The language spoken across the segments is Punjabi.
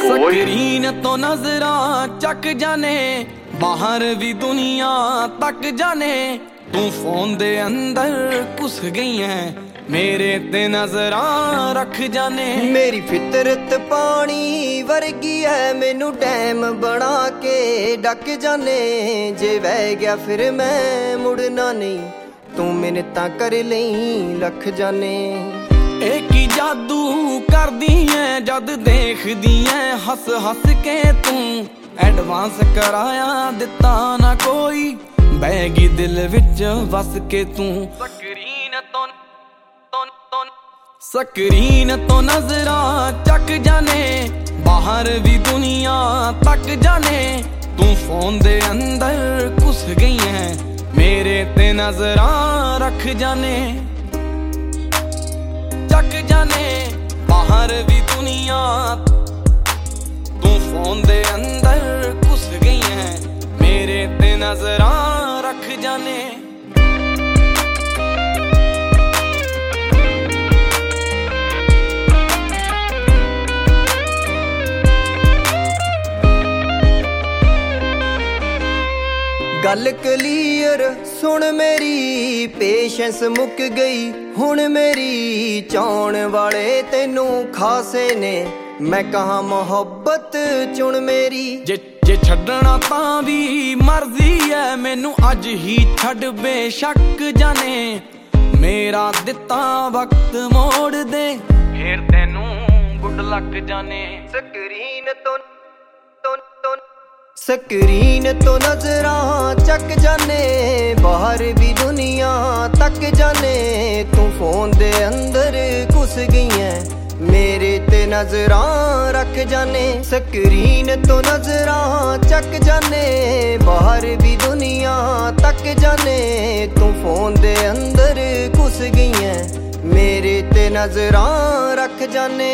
ਸਕਰੀਨ ਤੋਂ ਨਜ਼ਰਾਂ ਚੱਕ ਜਾਣੇ, ਬਾਹਰ ਵੀ ਦੁਨੀਆ ਤੱਕ ਜਾਣੇ। ਤੂੰ ਫੋਨ ਦੇ ਅੰਦਰ ਘੁਸ ਗਈ ਐ, ਮੇਰੇ ਤੇ ਨਜ਼ਰਾਂ ਰੱਖ ਜਾਣੇ। ਮੇਰੀ ਫਿਤਰਤ ਪਾਣੀ ਵਰਗੀ ਐ, ਮੈਨੂੰ ਡੈਮ ਬਣਾ ਕੇ ਡੱਕ ਜਾਣੇ। ਜੇ ਵਹਿ ਗਿਆ ਫਿਰ ਮੈਂ ਮੁੜਨਾ ਨਹੀਂ, ਤੂੰ ਮਿੰਨਤਾਂ ਕਰ ਲਈ ਲੱਖ ਜਾਣੇ। ਇਹ ਕੀ ਜਾਦੂ ਕਰਦੀ ਐ ਜਦ ਦੇਖਦੀ ਐ ਹੱਸ ਹੱਸ ਕੇ ਤੂੰ। ਐਡਵਾਂਸ ਕਰਾਇਆ ਦਿੱਤਾ ਨਾ ਕੋਈ, ਬਹਿ ਗਈ ਦਿਲ ਵਿੱਚ ਵਸ ਕੇ ਤੂੰ। ਸਕਰੀਨ ਤੋਂ ਨਜ਼ਰਾਂ ਚੱਕ ਜਾਣੇ, ਬਾਹਰ ਵੀ ਦੁਨੀਆ ਤੱਕ ਜਾਣੇ। ਤੂੰ ਫੋਨ ਦੇ ਅੰਦਰ ਘੁਸ ਗਈ ਐ, ਮੇਰੇ ਤੇ ਨਜ਼ਰਾਂ ਰੱਖ ਜਾਣੇ। ਚੱਕ ਜਾਣੇ ਬਾਹਰ ਵੀ ਦੁਨੀਆ, ਤੂੰ ਫੋਨ ਦੇ ਅੰਦਰ ਘੁਸ ਗਈ ਐ, ਮੇਰੇ ਤੇ ਨਜ਼ਰਾਂ ਰੱਖ ਜਾਣੇ। ਗੱਲ ਕਲੀਅਰ ਸੁਣ ਮੇਰੀ, ਪੇਸ਼ੈਂਸ ਮੁੱਕ ਗਈ ਹੁਣ ਮੇਰੀ। ਚਾਉਣ ਵਾਲੇ ਤੈਨੂੰ ਖਾਸੇ ਨੇ, ਮੈਂ ਕਹਾਂ ਮੁਹੱਬਤ ਚੁਣ ਮੇਰੀ। ਜੇ ਛੱਡਣਾ ਤਾਂ ਵੀ ਮਰਜ਼ੀ ਐ ਮੈਨੂੰ, ਅੱਜ ਹੀ ਛੱਡ ਬੇਸ਼ੱਕ ਜਾਣੇ। ਮੇਰਾ ਦਿੱਤਾ ਵਕਤ ਮੋੜ ਦੇ, ਫੇਰ ਤੈਨੂੰ ਗੁੱਡ ਲੱਕ ਜਾਣੇ। ਸਕਰੀਨ ਤੋਂ ਨਜ਼ਰਾਂ ਚੱਕ ਜਾਣੇ, ਬਾਹਰ ਵੀ ਦੁਨੀਆ ਤੱਕ ਜਾਣੇ। ਤੂੰ ਫੋਨ ਦੇ ਅੰਦਰ ਘੁਸ ਗਈ ਐ, ਮੇਰੇ ਤੇ ਨਜ਼ਰਾਂ ਰੱਖ ਜਾਣੇ। ਸਕਰੀਨ ਤੋਂ ਨਜ਼ਰਾਂ ਚੱਕ ਜਾਣੇ, ਬਾਹਰ ਵੀ ਦੁਨੀਆ ਤੱਕ ਜਾਣੇ। ਤੂੰ ਫੋਨ ਦੇ ਅੰਦਰ ਘੁਸ ਗਈ ਐ, ਮੇਰੇ ਤੇ ਨਜ਼ਰਾਂ ਰੱਖ ਜਾਣੇ।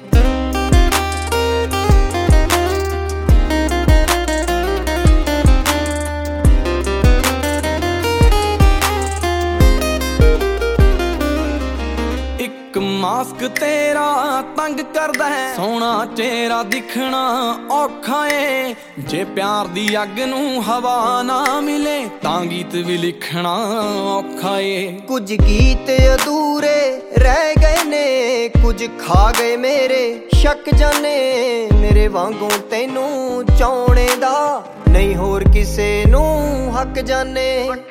ਮਾਸਕ ਤੇਰਾ ਤੰਗ ਕਰਦਾ ਹੈ, ਸੋਹਣਾ ਚਿਹਰਾ ਦਿਖਣਾ ਔਖਾ ਏ। ਜੇ ਪਿਆਰ ਦੀ ਅੱਗ ਨੂੰ ਹਵਾ ਨਾ ਮਿਲੇ, ਤਾਂ ਗੀਤ ਵੀ ਲਿਖਣਾ ਔਖਾ ਏ। ਕੁਝ ਗੀਤ ਅਧੂਰੇ ਰਹਿ ਗਏ ਨੇ, ਕੁਝ ਖਾ ਗਏ ਮੇਰੇ ਸ਼ੱਕ ਜਾਣੇ। ਮੇਰੇ ਵਾਂਗੂ ਤੈਨੂੰ ਚਾਉਣੇ ਦਾ ਨਹੀਂ ਹੋਰ ਕਿਸੇ ਨੂੰ ਹੱਕ ਜਾਣੇ।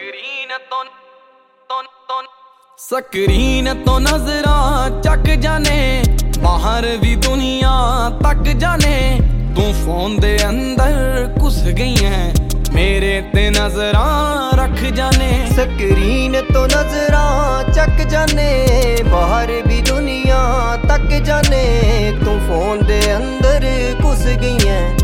ਸਕਰੀਨ ਤੋਂ ਨਜ਼ਰਾਂ ਚੱਕ ਜਾਣੇ, ਬਾਹਰ ਵੀ ਦੁਨੀਆ ਤੱਕ ਜਾਣੇ। ਤੂੰ ਫੋਨ ਦੇ ਅੰਦਰ ਘੁਸ ਗਈ ਐ, ਮੇਰੇ ਤੇ ਨਜ਼ਰਾਂ ਰੱਖ ਜਾਣੇ। ਸਕਰੀਨ ਤੋਂ ਨਜ਼ਰਾਂ ਚੱਕ ਜਾਣੇ, ਬਾਹਰ ਵੀ ਦੁਨੀਆ ਤੱਕ ਜਾਣੇ। ਤੂੰ ਫੋਨ ਦੇ ਅੰਦਰ ਘੁਸ ਗਈ ਐ,